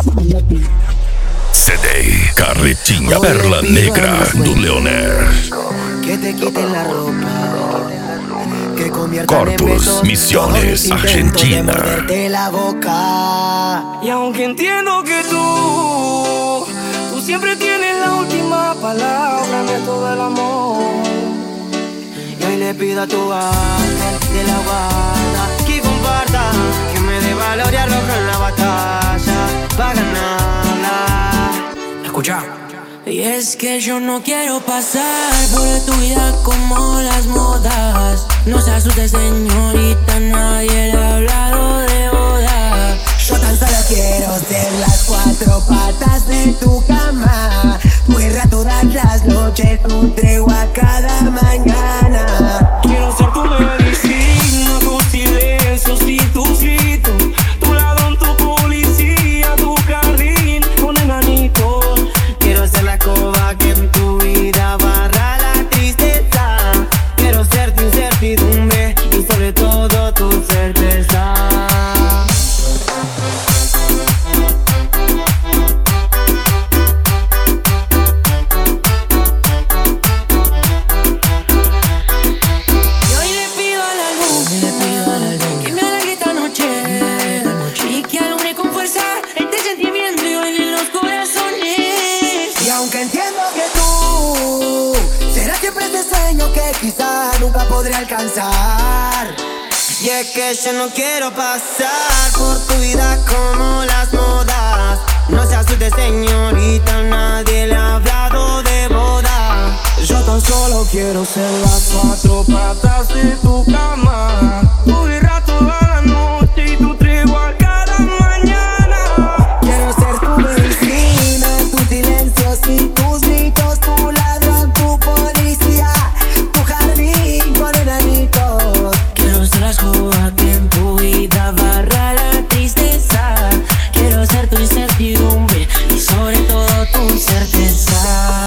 CD Carretinha Perla Negra do Leonel. Que te quiten la ropa, que conviertan en Corpus besos Misiones, todos mis intentos de Argentina. morderte la boca. Y aunque entiendo que tú siempre tienes la última palabra en esto del amor, Y hoy le pido a tu ángel de la guarda que comparta, que me dé valor y arrojo en la batalla para ganarla. escucha. Y es que yo no quiero pasar por tu vida como las modas. No se asuste, señorita, nadie le ha hablado de boda. Yo tan solo quiero ser las cuatro patas de tu cama, tu guerra todas las noches, tu tregua cada mañana. Quiero ser tu medicina, tus silencios y tus gritos, tu ladrón, tu policía, tu jardín con enanitos. Quiero ser la escoba que en tu vida barra la tristeza. Quiero ser tu incertidumbre y sobre todo tu certeza. Y hoy le pido a la luz que me alegre esta noche y que alumbre con fuerza este sentimiento y hoy en los corazones. Y aunque entiendo que tú serás siempre ese sueño que quizás nunca podré alcanzar. Y es que yo no quiero pasar por tu vida como las modas. No se asuste, señorita, nadie le ha hablado de boda. Yo tan solo quiero ser las cuatro patas de tu cama.